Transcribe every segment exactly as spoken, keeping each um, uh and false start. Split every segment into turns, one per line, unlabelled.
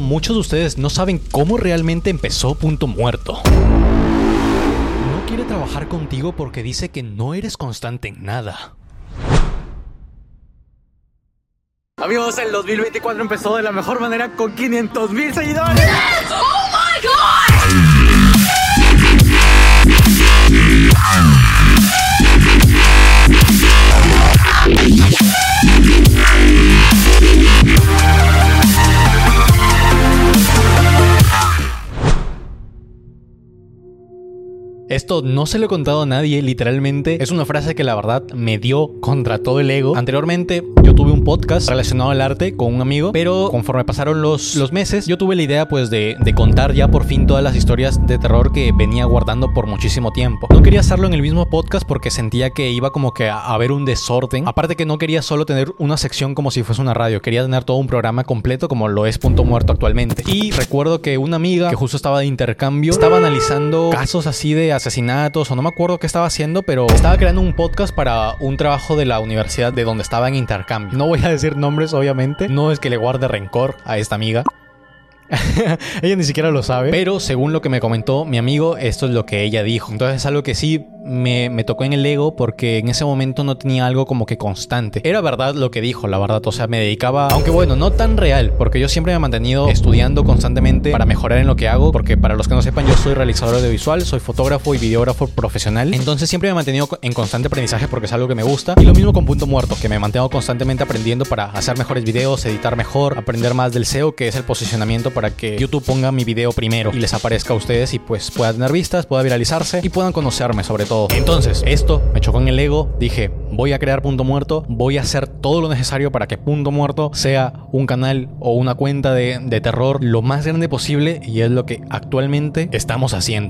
muchos de ustedes no saben cómo realmente empezó Punto Muerto. No quiere trabajar contigo porque dice que no eres constante en nada.
Amigos, el dos mil veinticuatro empezó de la mejor manera con quinientos mil seguidores.
Yes! ¡Oh my God!
Esto no se lo he contado a nadie, literalmente es una frase que la verdad me dio contra todo el ego. Anteriormente yo tuve un podcast relacionado al arte con un amigo, pero conforme pasaron los, los meses, yo tuve la idea pues de, de contar ya por fin todas las historias de terror que venía guardando por muchísimo tiempo. No quería hacerlo en el mismo podcast porque sentía que iba como que a haber un desorden. Aparte que no quería solo tener una sección como si fuese una radio, quería tener todo un programa completo como lo es Punto Muerto actualmente. Y recuerdo que una amiga que justo estaba de intercambio estaba analizando casos así de asesinatos o no me acuerdo qué estaba haciendo, pero estaba creando un podcast para un trabajo de la universidad de donde estaba en intercambio. No voy a decir nombres, obviamente, no es que le guarde rencor a esta amiga. Ella ni siquiera lo sabe, pero según lo que me comentó mi amigo, esto es lo que ella dijo. Entonces es algo que sí me, me tocó en el ego porque en ese momento no tenía algo como que constante. Era verdad lo que dijo, la verdad, o sea, me dedicaba, aunque bueno, no tan real, porque yo siempre me he mantenido estudiando constantemente para mejorar en lo que hago, porque para los que no sepan, yo soy realizador audiovisual, soy fotógrafo y videógrafo profesional. Entonces siempre me he mantenido en constante aprendizaje porque es algo que me gusta. Y lo mismo con Punto Muerto, que me mantengo constantemente aprendiendo para hacer mejores videos, editar mejor, aprender más del S E O, que es el posicionamiento para que YouTube ponga mi video primero y les aparezca a ustedes y pues pueda tener vistas, pueda viralizarse y puedan conocerme sobre todo. Entonces, esto me chocó en el ego. Dije, voy a crear Punto Muerto, voy a hacer todo lo necesario para que Punto Muerto sea un canal o una cuenta de, de terror lo más grande posible, y es lo que actualmente estamos haciendo.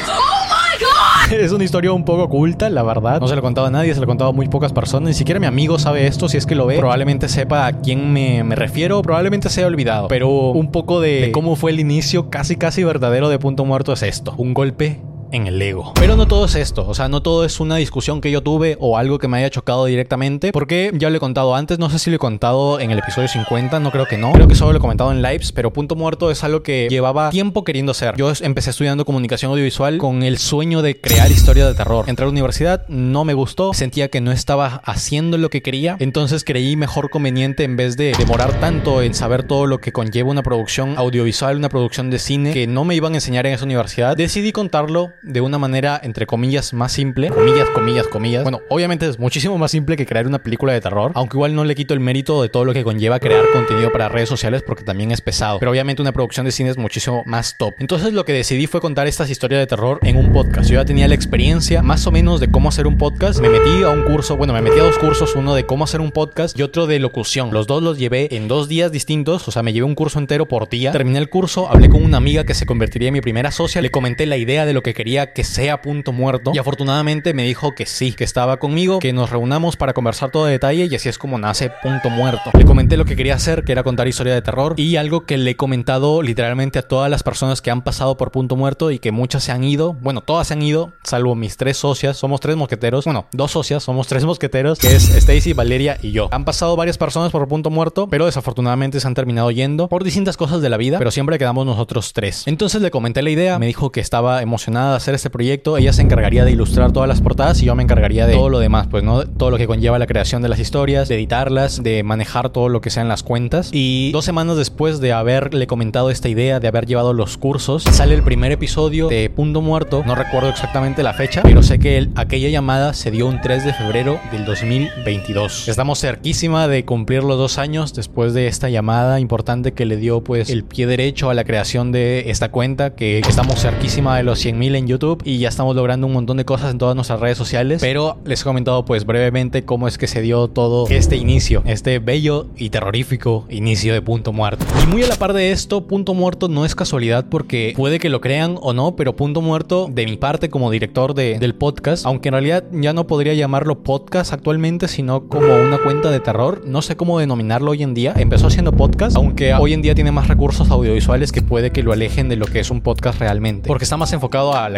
Es una historia un poco oculta, la verdad. No se lo he contado a nadie, se lo he contado a muy pocas personas. Ni siquiera mi amigo sabe esto. Si es que lo ve, probablemente sepa a quién me, me refiero. Probablemente se haya olvidado. Pero un poco de, de cómo fue el inicio casi casi verdadero de Punto Muerto es esto. Un golpe en el ego. Pero no todo es esto, o sea, no todo es una discusión que yo tuve o algo que me haya chocado directamente, porque ya lo he contado antes, no sé si lo he contado en el episodio cincuenta, no creo que no, creo que solo lo he comentado en lives, pero Punto Muerto es algo que llevaba tiempo queriendo hacer. Yo empecé estudiando comunicación audiovisual con el sueño de crear historias de terror. Entré a la universidad, no me gustó, sentía que no estaba haciendo lo que quería, entonces creí mejor conveniente, en vez de demorar tanto en saber todo lo que conlleva una producción audiovisual, una producción de cine, que no me iban a enseñar en esa universidad, decidí contarlo de una manera, entre comillas, más simple. Comillas, comillas, comillas. Bueno, obviamente es muchísimo más simple que crear una película de terror, aunque igual no le quito el mérito de todo lo que conlleva crear contenido para redes sociales, porque también es pesado. Pero obviamente una producción de cine es muchísimo más top. Entonces lo que decidí fue contar estas historias de terror en un podcast. Yo ya tenía la experiencia más o menos de cómo hacer un podcast. Me metí a un curso, bueno, me metí a dos cursos, uno de cómo hacer un podcast y otro de locución. Los dos los llevé en dos días distintos, o sea, me llevé un curso entero por día. Terminé el curso, hablé con una amiga que se convertiría en mi primera socia, le comenté la idea de lo que quería que sea Punto Muerto y afortunadamente me dijo que sí, que estaba conmigo, que nos reunamos para conversar todo de detalle, y así es como nace Punto Muerto. Le comenté lo que quería hacer, que era contar historia de terror, y algo que le he comentado literalmente a todas las personas que han pasado por Punto Muerto y que muchas se han ido, bueno, todas se han ido, salvo mis tres socias, somos tres mosqueteros, bueno, dos socias, somos tres mosqueteros, que es Stacy, Valeria y yo. Han pasado varias personas por Punto Muerto, pero desafortunadamente se han terminado yendo por distintas cosas de la vida, pero siempre quedamos nosotros tres. Entonces le comenté la idea, me dijo que estaba emocionada de hacer este proyecto. Ella se encargaría de ilustrar todas las portadas y yo me encargaría de todo lo demás, pues, ¿no? Todo lo que conlleva la creación de las historias, de editarlas, de manejar todo lo que sean las cuentas. Y dos semanas después de haberle comentado esta idea, de haber llevado los cursos, sale el primer episodio de Punto Muerto. No recuerdo exactamente la fecha, pero sé que el, aquella llamada se dio un tres de febrero del dos mil veintidós. Estamos cerquísima de cumplir los dos años después de esta llamada importante que le dio pues el pie derecho a la creación de esta cuenta, que estamos cerquísima de los cien mil en YouTube y ya estamos logrando un montón de cosas en todas nuestras redes sociales. Pero les he comentado pues brevemente cómo es que se dio todo este inicio, este bello y terrorífico inicio de Punto Muerto. Y muy a la par de esto, Punto Muerto no es casualidad, porque puede que lo crean o no, pero Punto Muerto, de mi parte como director de, del podcast, aunque en realidad ya no podría llamarlo podcast actualmente, sino como una cuenta de terror, no sé cómo denominarlo hoy en día. Empezó haciendo podcast, aunque hoy en día tiene más recursos audiovisuales que puede que lo alejen de lo que es un podcast realmente, porque está más enfocado a la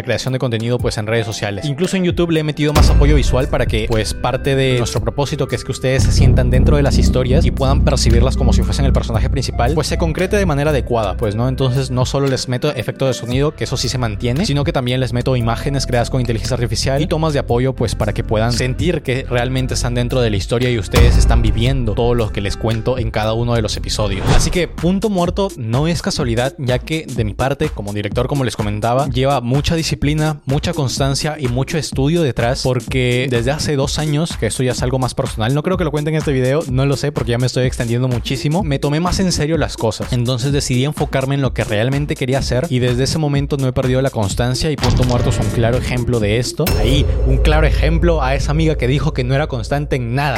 creación de contenido pues en redes sociales. Incluso en YouTube le he metido más apoyo visual para que pues parte de nuestro propósito, que es que ustedes se sientan dentro de las historias y puedan percibirlas como si fuesen el personaje principal, pues se concrete de manera adecuada, pues, ¿no? Entonces no solo les meto efecto de sonido, que eso sí se mantiene, sino que también les meto imágenes creadas con inteligencia artificial y tomas de apoyo pues para que puedan sentir que realmente están dentro de la historia y ustedes están viviendo todo lo que les cuento en cada uno de los episodios. Así que Punto Muerto no es casualidad, ya que de mi parte como director, como les comentaba, lleva mucha disciplina, mucha constancia y mucho estudio detrás, porque desde hace dos años, que esto ya es algo más personal, no creo que lo cuente en este video, no lo sé porque ya me estoy extendiendo muchísimo, me tomé más en serio las cosas. Entonces decidí enfocarme en lo que realmente quería hacer y desde ese momento no he perdido la constancia, y Punto Muerto es un claro ejemplo de esto. Ahí, un claro ejemplo a esa amiga que dijo que no era constante en nada.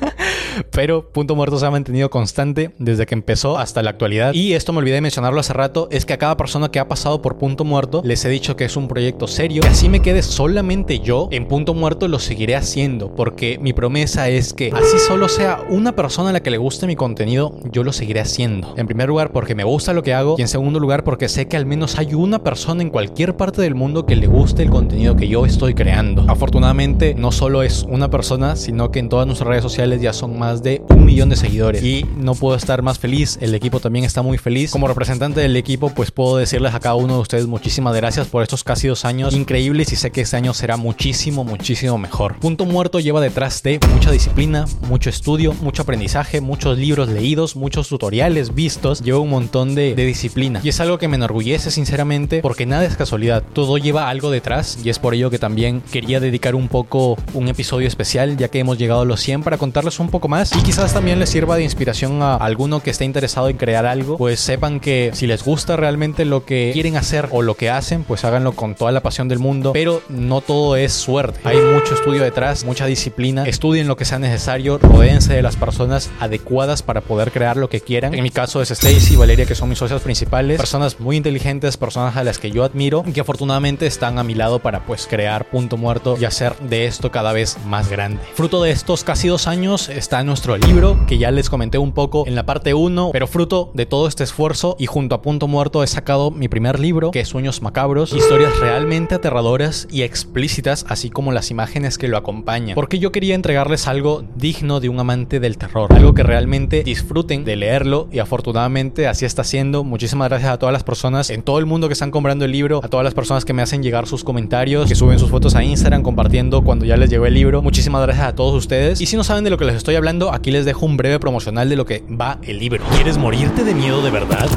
Pero Punto Muerto se ha mantenido constante desde que empezó hasta la actualidad. Y esto me olvidé de mencionarlo hace rato, es que a cada persona que ha pasado por Punto Muerto les he dicho que es un proyecto serio, que así me quede solamente yo en Punto Muerto lo seguiré haciendo, porque mi promesa es que así solo sea una persona a la que le guste mi contenido, yo lo seguiré haciendo. En primer lugar porque me gusta lo que hago, y en segundo lugar porque sé que al menos hay una persona en cualquier parte del mundo que le guste el contenido que yo estoy creando. Afortunadamente no solo es una persona, sino que en todas nuestras redes sociales ya son más de un millón de seguidores y no puedo estar más feliz. El equipo también está muy feliz. Como representante del equipo pues puedo decirles a cada uno de ustedes muchísimas gracias por estos casi dos años increíbles, y sé que este año será muchísimo muchísimo mejor. Punto Muerto lleva detrás de mucha disciplina, mucho estudio, mucho aprendizaje, muchos libros leídos, muchos tutoriales vistos. Lleva un montón de, de disciplina y es algo que me enorgullece sinceramente, porque nada es casualidad, todo lleva algo detrás, y es por ello que también quería dedicar un poco un episodio especial, ya que hemos llegado a los cien, para contarles un poco más y quizás también les sirva de inspiración a alguno que esté interesado en crear algo. Pues sepan que si les gusta realmente lo que quieren hacer o lo que hacen, pues háganlo con toda la pasión del mundo, pero no todo es suerte, hay mucho estudio detrás, mucha disciplina. Estudien lo que sea necesario, rodéense de las personas adecuadas para poder crear lo que quieran. En mi caso es Stacy y Valeria, que son mis socias principales, personas muy inteligentes, personas a las que yo admiro y que afortunadamente están a mi lado para pues crear Punto Muerto y hacer de esto cada vez más grande. Fruto de estos casi dos años está nuestro libro, que ya les comenté un poco en la parte uno, pero fruto de todo este esfuerzo y junto a Punto Muerto he sacado mi primer libro, que es Sueños Macabros, historias realmente aterradoras y explícitas, así como las imágenes que lo acompañan, porque yo quería entregarles algo digno de un amante del terror, algo que realmente disfruten de leerlo, y afortunadamente así está siendo. Muchísimas gracias a todas las personas en todo el mundo que están comprando el libro, a todas las personas que me hacen llegar sus comentarios, que suben sus fotos a Instagram compartiendo cuando ya les llegó el libro. Muchísimas gracias a todos ustedes, y si no saben de lo que les estoy hablando, aquí les dejo un breve promocional de lo que va el libro. ¿Quieres morirte de miedo de verdad?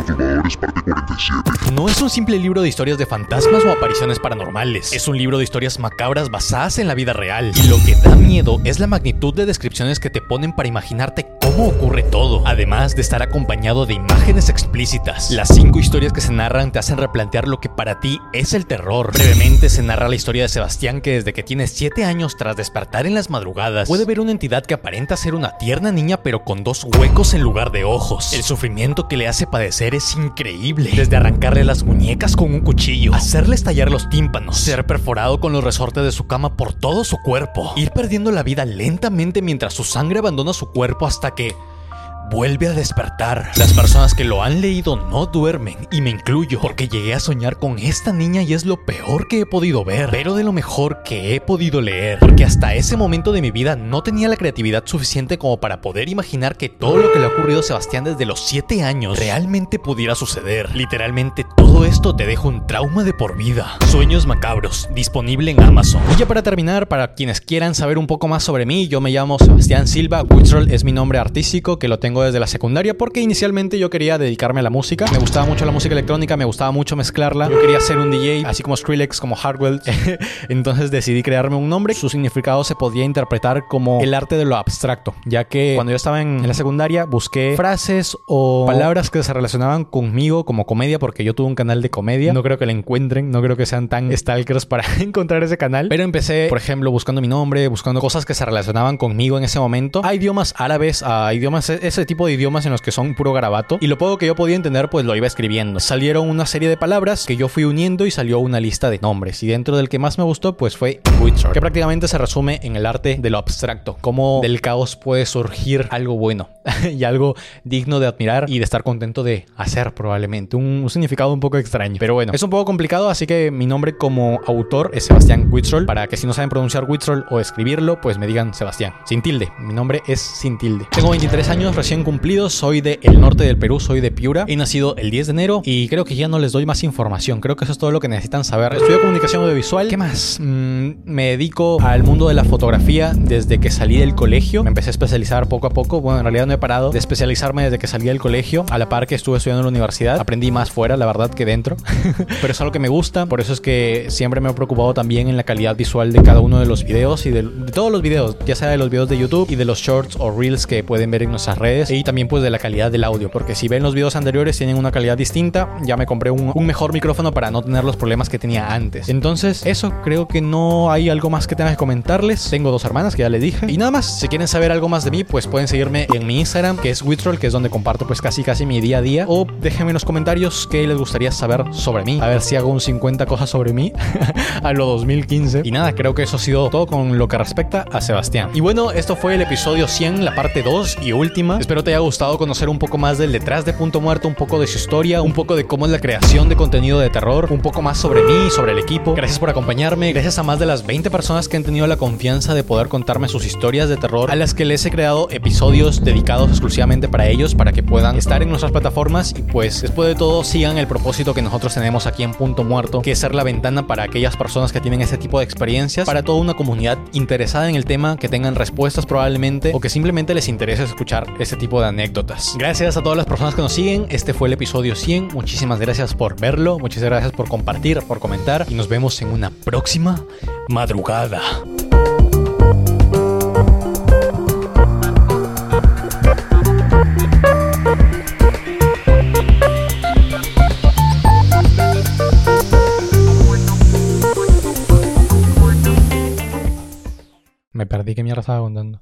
No es un simple libro de historias de fantasmas o apariciones paranormales, es un libro de historias macabras basadas en la vida real, y lo que da miedo es la magnitud de descripciones que te ponen para imaginarte cómo ocurre todo, además de estar acompañado de imágenes explícitas. Las cinco historias que se narran te hacen replantear lo que para ti es el terror. Brevemente se narra la historia de Sebastián, que desde que tiene siete años, tras despertar en las madrugadas, puede ver una entidad que aparenta ser una tierna niña pero con dos huecos en lugar de ojos. El sufrimiento que le hace padecer es increíble, desde arrancarle las muñecas con un cuchillo, hacerle estallar los tímpanos, ser perforado con los resortes de su cama por todo su cuerpo, ir perdiendo la vida lentamente mientras su sangre abandona su cuerpo hasta que vuelve a despertar. Las personas que lo han leído no duermen, y me incluyo, porque llegué a soñar con esta niña y es lo peor que he podido ver, pero de lo mejor que he podido leer, porque hasta ese momento de mi vida no tenía la creatividad suficiente como para poder imaginar que todo lo que le ha ocurrido a Sebastián desde los siete años realmente pudiera suceder. Literalmente todo esto te deja un trauma de por vida. Sueños Macabros, disponible en Amazon. Y ya para terminar, para quienes quieran saber un poco más sobre mí, yo me llamo Sebastián Silva, Wixroll es mi nombre artístico, que lo tengo desde la secundaria, porque inicialmente yo quería dedicarme a la música. Me gustaba mucho la música electrónica, me gustaba mucho mezclarla. Yo quería ser un D J, así como Skrillex, como Hardwell. Entonces decidí crearme un nombre. Su significado se podía interpretar como el arte de lo abstracto, ya que cuando yo estaba en, en la secundaria busqué frases o palabras que se relacionaban conmigo como comedia, porque yo tuve un canal de comedia. No creo que la encuentren, no creo que sean tan stalkers para encontrar ese canal, pero empecé, por ejemplo, buscando mi nombre, buscando cosas que se relacionaban conmigo en ese momento, a idiomas árabes, a idiomas ese ese tipo de idiomas en los que son puro garabato, y lo poco que yo podía entender pues lo iba escribiendo. Salieron una serie de palabras que yo fui uniendo y salió una lista de nombres, y dentro del que más me gustó pues fue Witcher, que prácticamente se resume en el arte de lo abstracto, cómo del caos puede surgir algo bueno y algo digno de admirar y de estar contento de hacer probablemente. Un, un significado un poco extraño, pero bueno, es un poco complicado, así que mi nombre como autor es Sebastián Wittroll, para que si no saben pronunciar Wittroll o escribirlo, pues me digan Sebastián, sin tilde. Mi nombre es sin tilde. Tengo veintitrés años recién cumplidos, soy del norte del Perú, soy de Piura, he nacido el diez de enero y creo que ya no les doy más información, creo que eso es todo lo que necesitan saber. Estudio comunicación audiovisual. ¿Qué más? Mm, me dedico al mundo de la fotografía desde que salí del colegio, me empecé a especializar poco a poco, bueno, en realidad no he parado de especializarme desde que salí del colegio, a la par que estuve estudiando en la universidad, aprendí más fuera, la verdad, que dentro, pero es algo que me gusta, por eso es que siempre me he preocupado también en la calidad visual de cada uno de los videos y de, de todos los videos, ya sea de los videos de YouTube y de los shorts o reels que pueden ver en nuestras redes, y también pues de la calidad del audio, porque si ven los videos anteriores tienen una calidad distinta. Ya me compré un, un mejor micrófono para no tener los problemas que tenía antes. Entonces eso, creo que no hay algo más que tenga que comentarles. Tengo dos hermanas que ya les dije, y nada más. Si quieren saber algo más de mí, pues pueden seguirme en mi Instagram, que es Wittroll, que es donde comparto pues casi casi mi día a día, o déjenme en los comentarios qué les gustaría saber sobre mí, a ver si hago un cincuenta cosas sobre mí a lo dos mil quince. Y nada, creo que eso ha sido todo con lo que respecta a Sebastián. Y bueno, esto fue el episodio cien, la parte dos y última. Espero te haya gustado conocer un poco más del detrás de Punto Muerto, un poco de su historia, un poco de cómo es la creación de contenido de terror, un poco más sobre mí, sobre el equipo. Gracias por acompañarme, gracias a más de las veinte personas que han tenido la confianza de poder contarme sus historias de terror, a las que les he creado episodios dedicados exclusivamente para ellos, para que puedan estar en nuestras plataformas y pues después de todo sigan el propósito que nosotros tenemos aquí en Punto Muerto, que es ser la ventana para aquellas personas que tienen ese tipo de experiencias, para toda una comunidad interesada en el tema, que tengan respuestas probablemente, o que simplemente les interese escuchar ese tipo de anécdotas. Gracias a todas las personas que nos siguen. Este fue el episodio cien. Muchísimas gracias por verlo, muchas gracias por compartir, por comentar, y nos vemos en una próxima madrugada. Me perdí, ¿qué mierda estaba contando?